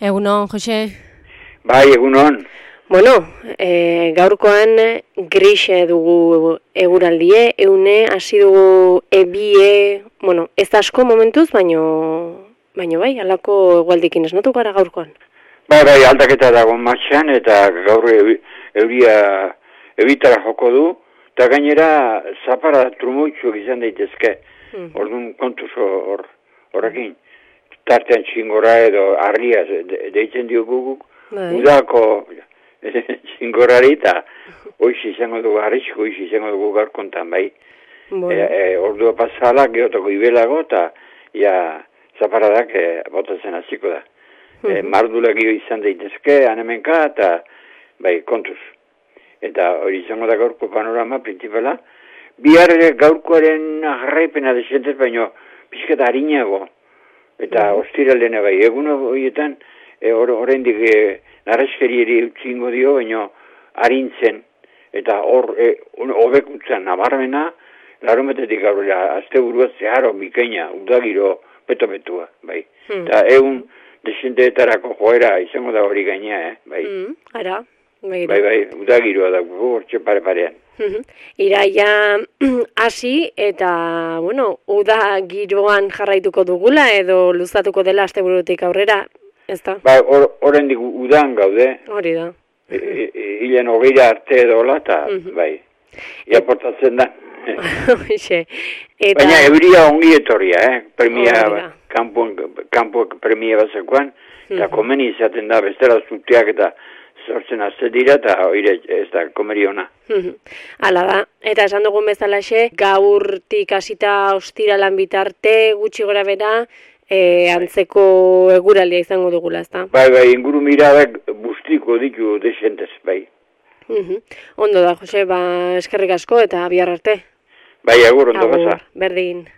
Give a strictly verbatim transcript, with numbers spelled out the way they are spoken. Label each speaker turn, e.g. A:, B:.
A: Egunon, Jose.
B: Bai, egunon.
A: Bueno, e, gaurkoan grise dugu eguraldie, eune hasi dugu ebie, bueno, ez asko momentuz, baino, baino bai, halako egualdikin esnatu gara gaurkoan.
B: Bai, bai, aldaketa dago martxan, eta gaur ebi, euria ebitara joko du, eta gainera zapara trumoitzuak izan daitezke, mm -hmm. Orduan kontuz hor, horrekin. Tartean txingora edo argia de, deitzen diogu guk, udako txingorari eta hoiz izango dugu, arrisko hoiz izango dugu gaur kontan, bai. Bueno. E, e, ordua pasala, geotako ibelago, eta ja, zaparadak e, botatzen hasiko da. Mm -hmm. e, Mardulagio izan daitezke, anemenka, eta bai, kontuz. Eta hori izango da gaurko panorama, principala. Bihar gaurkoaren jarraipena desentez, baino, pixkat harinago. Eta ostiralena bai, egun horietan, horrendik e, e, narreskerieri utzingo dio, baina harintzen, eta hor, e, hobekutzen nabarmena, larometetik aurrera, azte burua zeharo, bikaina, udagiro, peto-petua, bai. Hmm. Eta egun desenteetarako joera izango da hori gaina, eh, bai.
A: Hmm, ara, bai,
B: bai, bai, udagiroa da, hortxe pare-parean.
A: Iraia hasi eta, bueno, uda giroan jarraituko dugula edo luzatuko dela asteburutik aurrera, ez da?
B: Ba, horrendik or, udan gaude.
A: Hori da.
B: Hilen hogeira arte edola, eta, bai, ia portatzen da.
A: Eta...
B: Baina euria ongi etorria, eh? Premia, kanpo premia bazekoan, eta komeni izaten da, bestela zuteak eta sortzen azte dira, eta oire ez da, komeri ona.
A: Hala da, eta esan dugun bezalaxe, gaurtik hasita ostiralan bitarte, gutxi gora bera, e, antzeko eguraldia izango dugula, ez da?
B: Bai, bai, inguru miradak bustiko ditu desentez, bai.
A: Ondo da, Jose, ba, eskerrik asko eta bihar arte.
B: Bai, agur, ondo gaza.
A: Berdin.